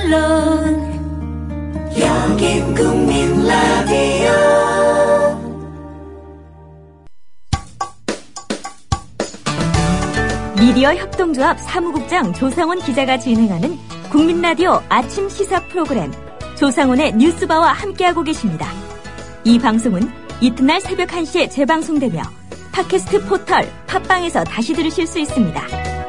물론 여긴 국민 라디오. 미디어 협동조합 사무국장 조상훈 기자가 진행하는 국민 라디오 아침 시사 프로그램 조상훈의 뉴스바와 함께하고 계십니다. 이 방송은 이튿날 새벽 1시에 재방송되며 팟캐스트 포털 팟빵에서 다시 들으실 수 있습니다.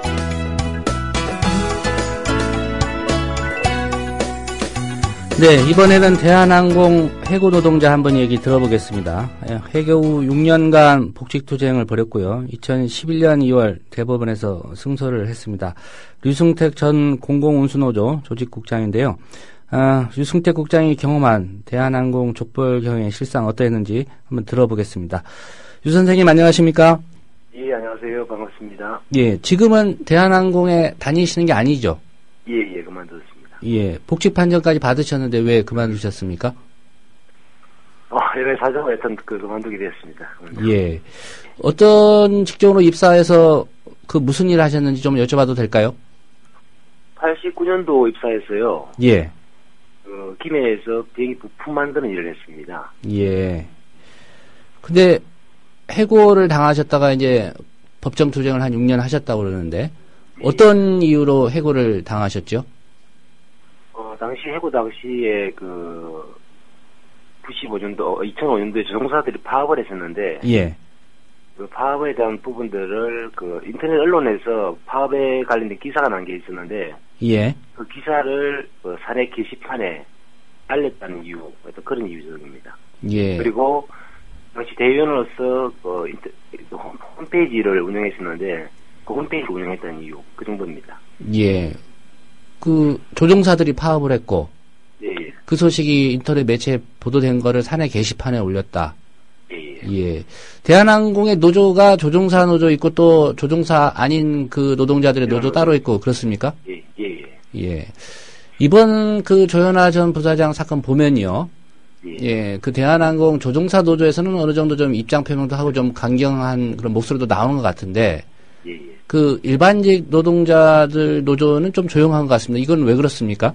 네, 이번에는 대한항공 해고 노동자 한번 얘기 들어보겠습니다. 해고 후 6년간 복직투쟁을 벌였고요. 2011년 2월 대법원에서 승소를 했습니다. 류승택 전 공공운수노조 조직국장인데요. 류승택 국장이 경험한 대한항공 족벌 경의 실상 어떠했는지 한번 들어보겠습니다. 유 선생님 안녕하십니까? 예, 안녕하세요. 반갑습니다. 예, 지금은 대한항공에 다니시는 게 아니죠? 예, 그만뒀습니다. 예, 복직 판정까지 받으셨는데 왜 그만두셨습니까? 여러 사정을 하여튼 그만두게 됐습니다. 예. 어떤 직종으로 입사해서 무슨 일을 하셨는지 좀 여쭤봐도 될까요? 89년도 입사했어요. 예. 김해에서 비행기 부품 만드는 일을 했습니다. 예. 근데 해고를 당하셨다가 이제 법정 투쟁을 한 6년 하셨다고 그러는데 어떤 이유로 해고를 당하셨죠? 당시 해고 당시에 2005년도에 조종사들이 파업을 했었는데, 예. 그 파업에 대한 부분들을 인터넷 언론에서 파업에 관련된 기사가 난 게 있었는데, 예. 그 기사를 사내 게시판에 알렸다는 이유, 어떤 그런 이유적입니다. 예. 그리고 당시 대의원으로서 홈페이지를 운영했었는데, 그 홈페이지를 운영했다는 이유, 그 정도입니다. 예. 조종사들이 파업을 했고, 예. 그 소식이 인터넷 매체에 보도된 거를 사내 게시판에 올렸다. 예. 예. 대한항공의 노조가 조종사 노조 있고 또 조종사 아닌 그 노동자들의 노조 따로 있고 그렇습니까? 예. 예. 이번 조현아 전 부사장 사건 보면요. 예. 대한항공 조종사 노조에서는 어느 정도 좀 입장 표명도 하고 좀 강경한 그런 목소리도 나오는 것 같은데, 예. 일반직 노동자들 노조는 좀 조용한 것 같습니다. 이건 왜 그렇습니까?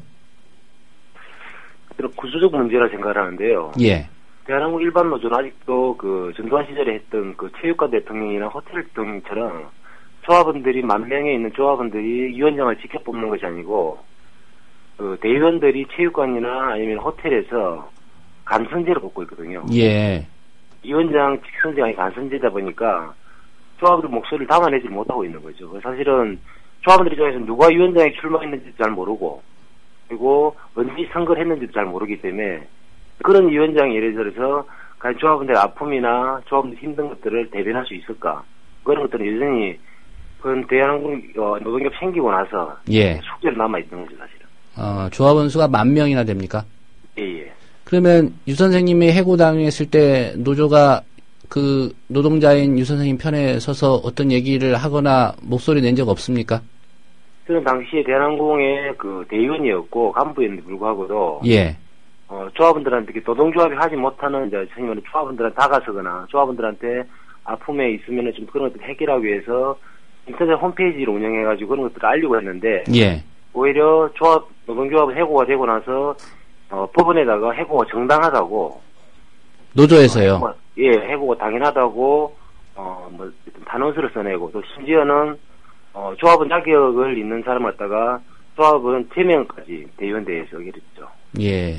구조적 문제라 생각을 하는데요. 예. 대한항공 일반 노조는 아직도 전두환 시절에 했던 체육관 대통령이나 호텔 대통령처럼 조합원들이 10,000명에 있는 조합원들이 위원장을 직접 뽑는 것이 아니고 대의원들이 체육관이나 아니면 호텔에서 간선제를 뽑고 있거든요. 예. 위원장 직선제가 간선제다 보니까 조합원들 목소리를 담아내지 못하고 있는 거죠. 사실은 조합원들 입장에서 누가 위원장에 출마했는지도 잘 모르고, 그리고 언제 선거를 했는지도 잘 모르기 때문에 그런 위원장이 예를 들어서 과연 조합원들의 아픔이나 조합원들 힘든 것들을 대변할 수 있을까? 그런 것들은 여전히 대한항공 노동협 생기고 나서 예. 숙제로 남아있는 거죠, 사실은. 조합원 수가 10,000명이나 됩니까? 예. 그러면 유 선생님이 해고당했을 때 노조가 노동자인 유 선생님 편에 서서 어떤 얘기를 하거나 목소리 낸 적 없습니까? 저는 당시에 대한항공의 대의원이었고 간부였는데 불구하고도 예. 조합원들한테 노동조합이 하지 못하는 조합원들한테 다가서거나 조합원들한테 아픔에 있으면은 좀 그런 것들 해결하기 위해서 인터넷 홈페이지를 운영해가지고 그런 것들을 알리고 했는데, 예. 오히려 노동조합은 해고가 되고 나서 법원에다가 해고가 정당하다고, 노조에서요. 해고가 당연하다고 단원서를 써내고, 또 심지어는 조합원 자격을 있는 사람을 갖다가 조합원 3명까지 대의원대회에서 그랬죠. 예.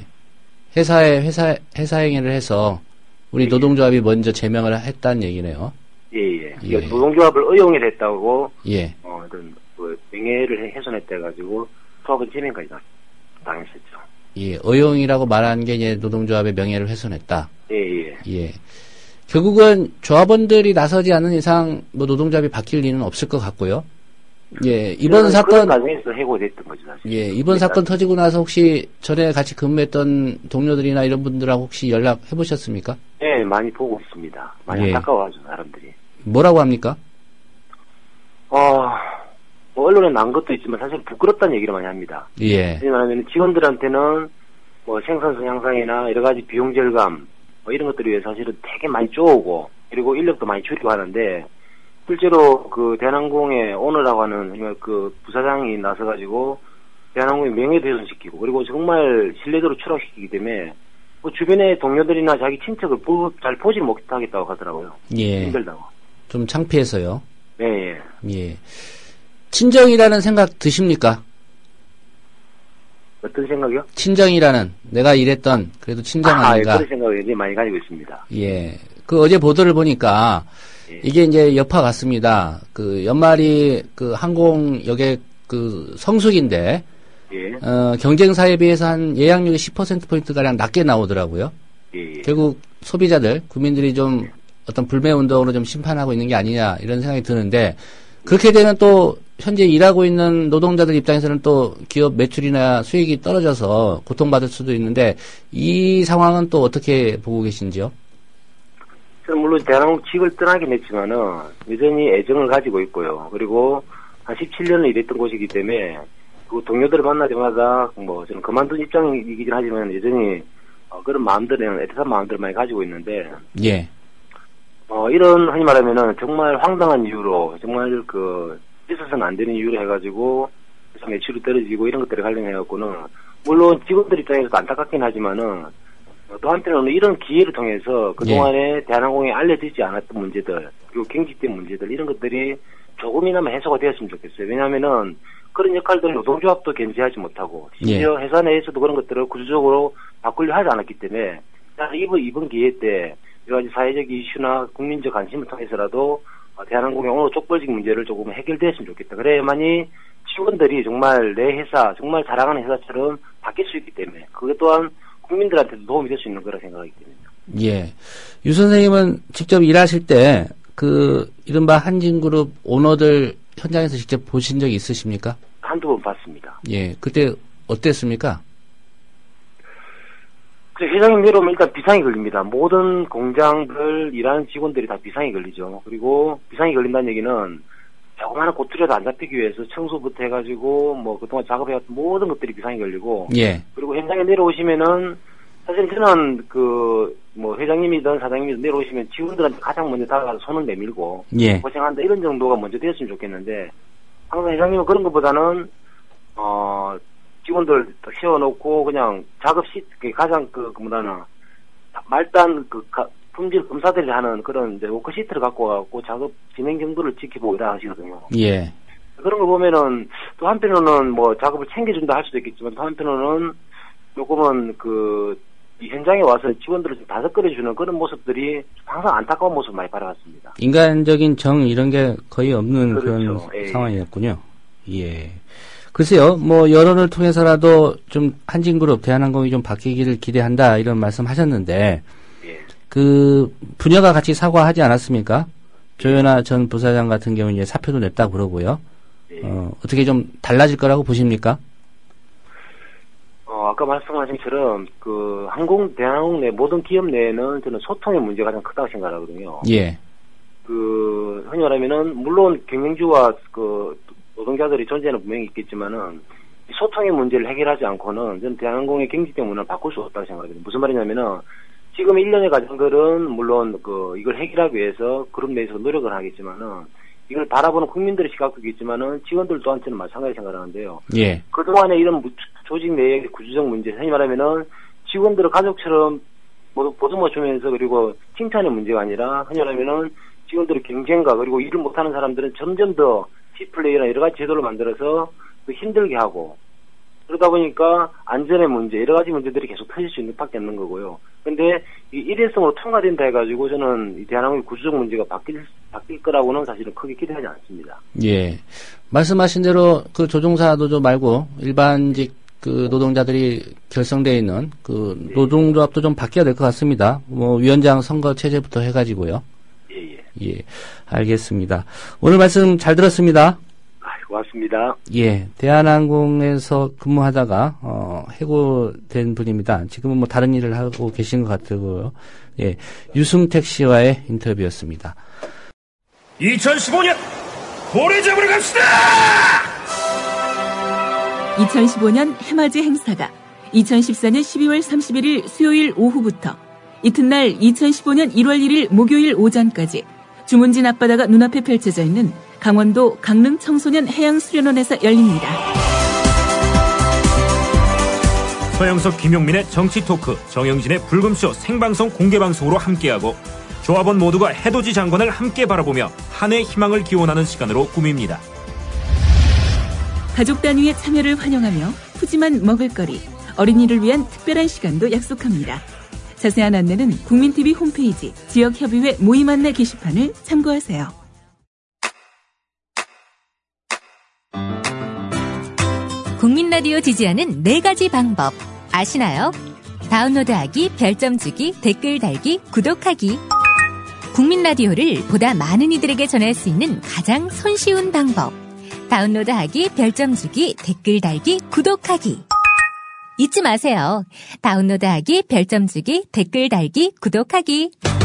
회사 행위를 해서 우리 노동조합이 먼저 제명을 했다는 얘기네요. 예. 노동조합을 의용을 했다고, 예. 명예를 훼손했다 해가지고 조합원 제명까지 당했었죠. 예. 의용이라고 말한 게 이제 노동조합의 명예를 훼손했다. 예. 결국은 조합원들이 나서지 않는 이상 노동조합이 바뀔 일은 없을 것 같고요. 예, 이번 사건 과정에서 해고됐던 거죠, 사실. 예, 이번 사건 터지고 나서 혹시 전에 같이 근무했던 동료들이나 이런 분들하고 혹시 연락해 보셨습니까? 네, 많이 보고 있습니다. 많이 안타까워하죠, 사람들이. 뭐라고 합니까? 언론에 난 것도 있지만 사실 부끄럽다는 얘기를 많이 합니다. 예. 왜냐하면 직원들한테는 생산성 향상이나 여러 가지 비용 절감 이런 것들을 위해 사실은 되게 많이 쪼오고, 그리고 인력도 많이 줄이고 하는데, 실제로 대한항공의 오너라고 하는 부사장이 나서가지고 대한항공의 명예도 훼손시키고 그리고 정말 신뢰도를 추락시키기 때문에 뭐 주변의 동료들이나 자기 친척을 잘 보지 못하겠다고 하더라고요. 예. 힘들다고. 좀 창피해서요. 네. 예. 친정이라는 생각 드십니까? 어떤 생각이요? 친정이라는 내가 일했던 그래도 친정 아닌가? 그런 생각을 굉장히 많이 가지고 있습니다. 예. 그 어제 보도를 보니까 예. 이게 이제 여파 같습니다. 그 연말이 그 항공 여객 그 성수기인데 예. 경쟁사에 비해서 한 예약률이 10% 가량 낮게 나오더라고요. 예. 결국 소비자들, 국민들이 좀 어떤 불매 운동으로 좀 심판하고 있는 게 아니냐 이런 생각이 드는데 그렇게 되면 또 현재 일하고 있는 노동자들 입장에서는 또 기업 매출이나 수익이 떨어져서 고통받을 수도 있는데 이 상황은 또 어떻게 보고 계신지요? 저는 물론 대한항공 직을 떠나긴 했지만은 여전히 애정을 가지고 있고요. 그리고 한 17년을 일했던 곳이기 때문에 그 동료들을 만날 때마다 뭐 저는 그만둔 입장이긴 하지만 여전히 그런 마음들은 애틋한 마음들을 많이 가지고 있는데 예. 이런 흔히 말하면은 정말 황당한 이유로 정말 있어서는 안 되는 이유로 해가지고 매출이 떨어지고 이런 것들에 관련해갖고는 물론 직원들 입장에서도 안타깝긴 하지만은 또 한편으로는 이런 기회를 통해서 그동안에 대한항공에 알려지지 않았던 문제들 그리고 경직된 문제들 이런 것들이 조금이나마 해소가 되었으면 좋겠어요. 왜냐하면은 그런 역할들을 노동조합도 견제하지 못하고 심지어 회사 내에서도 그런 것들을 구조적으로 바꾸려 하지 않았기 때문에 이번 기회 때 여러 가지 사회적 이슈나 국민적 관심을 통해서라도 대한항공의 오늘 쪽벌직 문제를 조금 해결됐으면 좋겠다. 그래야만이 직원들이 정말 내 회사, 정말 사랑하는 회사처럼 바뀔 수 있기 때문에 그것 또한 국민들한테도 도움이 될 수 있는 거라 생각하기 때문에요. 예. 유 선생님은 직접 일하실 때 이른바 한진그룹 오너들 현장에서 직접 보신 적이 있으십니까? 한두 번 봤습니다. 예. 그때 어땠습니까? 회장님 내려오면 일단 비상이 걸립니다. 모든 공장들 일하는 직원들이 다 비상이 걸리죠. 그리고 비상이 걸린다는 얘기는 조그마한 고투리라도 안 잡히기 위해서 청소부터 해가지고 뭐 그동안 작업해왔던 모든 것들이 비상이 걸리고 예. 그리고 현장에 내려오시면은 사실 저는 회장님이든 사장님이든 내려오시면 직원들한테 가장 먼저 다가가서 손을 내밀고 예. 고생한다 이런 정도가 먼저 되었으면 좋겠는데 항상 회장님은 그런 것보다는 직원들 딱 세워놓고 그냥 작업 가장 말단 품질 검사들이 하는 그런 이제 워크시트를 갖고 와갖고 작업 진행 정도를 지키고 일하시거든요. 예. 그런 거 보면은 또 한편으로는 뭐 작업을 챙겨준다 할 수도 있겠지만 또 한편으로는 조금은 이 현장에 와서 직원들을 좀 다섯거려주는 그런 모습들이 항상 안타까운 모습을 많이 바라봤습니다. 인간적인 정 이런 게 거의 없는 그렇죠. 그런 상황이었군요. 예. 글쎄요, 여론을 통해서라도 좀 한진그룹, 대한항공이 좀 바뀌기를 기대한다, 이런 말씀 하셨는데, 예. 부녀가 같이 사과하지 않았습니까? 조현아 전 부사장 같은 경우는 이제 사표도 냈다고 그러고요. 예. 어떻게 좀 달라질 거라고 보십니까? 아까 말씀하신 것처럼, 대한항공 내 모든 기업 내에는 저는 소통의 문제가 가장 크다고 생각하거든요. 예. 흔히 말하면은, 물론 경영주와 노동자들이 존재는 분명히 있겠지만은 소통의 문제를 해결하지 않고는 저는 대한항공의 경직된 문화를 바꿀 수 없다고 생각합니다. 무슨 말이냐면은 지금 1년의 과정들은 물론 이걸 해결하기 위해서 그룹 내에서 노력을 하겠지만은 이걸 바라보는 국민들의 시각도 있겠지만은 직원들 또한 저는 마찬가지 생각하는데요. 예. 그동안에 이런 조직 내의 구조적 문제, 흔히 말하면은 직원들을 가족처럼 보듬어 주면서 그리고 칭찬의 문제가 아니라 흔히 말하면은 직원들의 경쟁과 그리고 일을 못하는 사람들은 점점 더 C플레이나 여러 가지 제도를 만들어서 힘들게 하고 그러다 보니까 안전의 문제 여러 가지 문제들이 계속 터질 수 있는 밖에 없는 거고요. 그런데 이 일회성으로 통과된다 해가지고 저는 이 대한항공의 구조적 문제가 바뀔 거라고는 사실은 크게 기대하지 않습니다. 예. 말씀하신 대로 조종사 노조 말고 일반직 노동자들이 결성되어 있는 네. 노동조합도 좀 바뀌어야 될 것 같습니다. 위원장 선거 체제부터 해가지고요. 예, 알겠습니다. 오늘 말씀 잘 들었습니다. 고맙습니다. 예, 대한항공에서 근무하다가 해고된 분입니다. 지금은 다른 일을 하고 계신 것 같고요. 예, 유승택 씨와의 인터뷰였습니다. 2015년 고래 잡으러 갑시다! 2015년 해맞이 행사가 2014년 12월 31일 수요일 오후부터 이튿날 2015년 1월 1일 목요일 오전까지 주문진 앞바다가 눈앞에 펼쳐져 있는 강원도 강릉 청소년 해양수련원에서 열립니다. 서영석, 김용민의 정치 토크, 정영진의 불금쇼 생방송 공개방송으로 함께하고 조합원 모두가 해돋이 장관을 함께 바라보며 한 해 희망을 기원하는 시간으로 꾸밉니다. 가족 단위의 참여를 환영하며 푸짐한 먹을거리, 어린이를 위한 특별한 시간도 약속합니다. 자세한 안내는 국민TV 홈페이지 지역협의회 모임 안내 게시판을 참고하세요. 국민라디오 지지하는 4가지 방법 아시나요? 다운로드하기, 별점 주기, 댓글 달기, 구독하기. 국민라디오를 보다 많은 이들에게 전할 수 있는 가장 손쉬운 방법. 다운로드하기, 별점 주기, 댓글 달기, 구독하기. 잊지 마세요. 다운로드하기, 별점 주기, 댓글 달기, 구독하기.